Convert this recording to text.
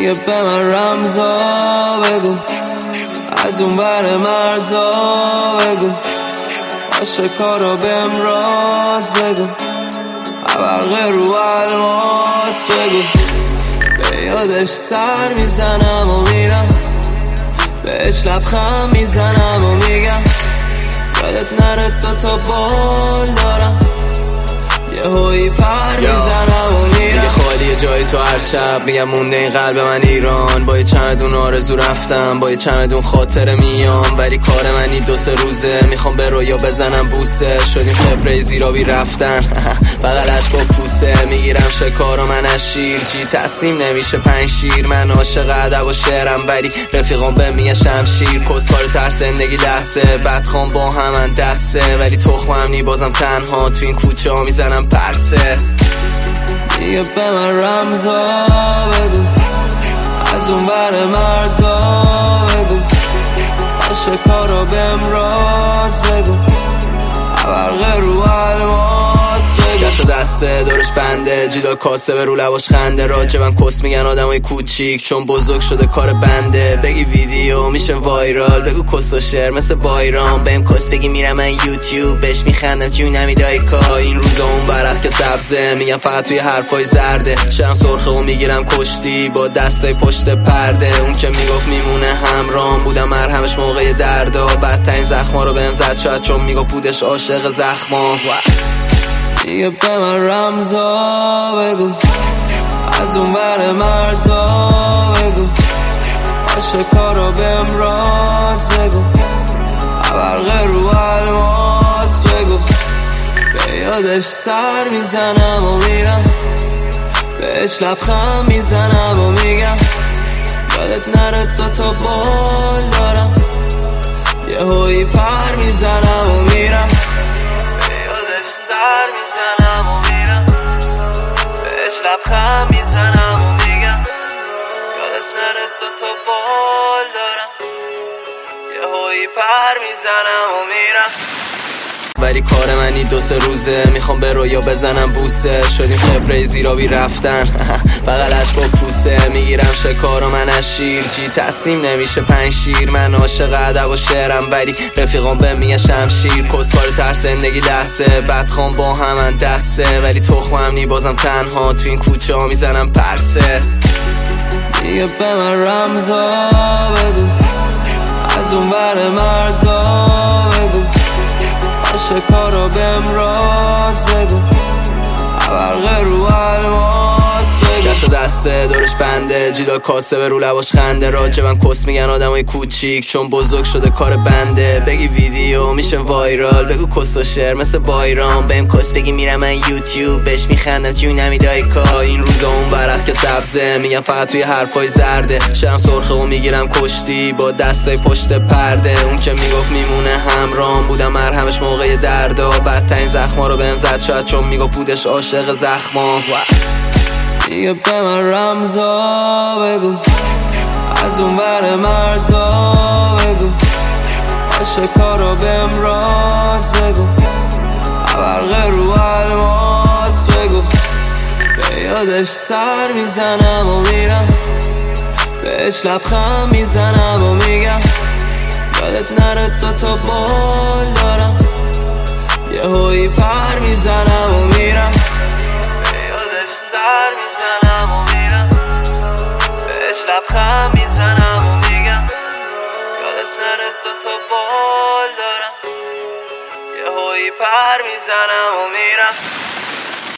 دیگه به من رمزا بگو، از اون ور مرزا بگو، عاشقا بهم راز بگو، برق رو الماس بگو. به یادش سر میزنم و میرم، بهش لبخند میزنم و میگم یادت نره دوتا بال دارم، یه هایی پر میزنم و میرم. خالی جای تو هر شب میگم مونده این قلب من ایران. با یه چمدون آرزو رفتم، با یه چمدون خاطر میام، ولی کار منی 2-3 روزه میخوام به رویا بزنم بوسه. شدیم خبره زیرابی رفتن بغلش با پوسه، میگیرم شکار و من از شیر، جی تسلیم نمیشه 5 شیر. من عاشق ادب و شعرم ولی رفیقام به میگه شمشیر. کسکار تر زندگی لحظه بدخوام با همن دسته، ولی تخمم نی بازم تنها تو این کوچه ها میزنم پرسه. دیگه به من رمزا بگو، از اون ور مرزا بگو، عاشقا بهم راز بگو، برق رو الماس بگو. دست و دسته دورش بنده، جیدا کاسه به رو لباش خنده. راجبم کس میگن آدمای کوچیک چون بزرگ شده کار بنده. بگی ویدیو میشه وایرال، بگو کس و شعر مثل بایرام. بهم کس بگی میرم من یوتیوب، بهش میخندم جونمی دایکا. این روزا اون برق که سبزه، میگم فقط توی حرفای زرده. شرم سرخه و میگیرم کشتی با دستای پشت پرده. اون که میگفت میمونه همرام، بودم مرهمش موقع دردا. بدترین زخما رو بهم زد شاید چون میگفت بودش عاشق زخما. دیگه به من رمزا بگو، از اون ور مرزا بگو، عاشقا بهم راز بگو، برق رو الماس بگو. به یادش سر میزنم و میرم، بهش لبخند میزنم و میگم یادت نره دوتا بال دارم، یه هایی پر میزنم و میرم. میزنم و میرم، بهش لبخند میزنم و میگم یادت نره دوتا بال دارم، یه هایی پر میزنم و میرم. ولی کار منی 2-3 روزه میخوام به رویا بزنم بوسه. شدیم خبره زیرابی رفتن بغلش با پوسه، میگیرم شکار و من از شیر، جی تسلیم نمیشه 5 شیر. من عاشق ادب و شعرم ولی رفیقام به میگه شمشیر. کسکار تر زندگی لحظه بدخوام با همن دسته، ولی تخمم نی بازم تنها تو این کوچه ها میزنم پرسه. دیگه به من رمزا بگو، از اون ور مرزا بگو، عاشقا بهم راز بگو، برق رو الماس بگو. دست و دسته دورش بنده، جیدا کاسه به رو لباش خنده. راجبم کس میگن آدمای کوچیک چون بزرگ شده کار بنده. بگی ویدیو میشه وایرال، بگو کس و شعر مثل بایرام. بهم کس بگی میرم من یوتیوب، بهش میخندم جونمی دایکا. این روزا اون برق که سبزه، میگم فقط توی حرفای زرده. شرم سرخه و میگیرم کشتی با دستای پشت پرده. اون که میگفت میمونه همرام، بودم مرهمش موقع دردا. بدترین زخما رو بهم زد شاید چون میگفت بودش عاشق زخما. دیگه به من رمزا بگو، از اون ور مرزا بگو، عاشقا بهم راز بگو، برق رو الماس بگو. به یادش سر میزنم و میرم، بهش لبخند میزنم و میگم یادت نره دوتا بال دارم، یه هایی پر میزنم و میرم. لبخند میزنم و میگم یادت نره دوتا بال دارم، یه هایی پر میزنم و میرم.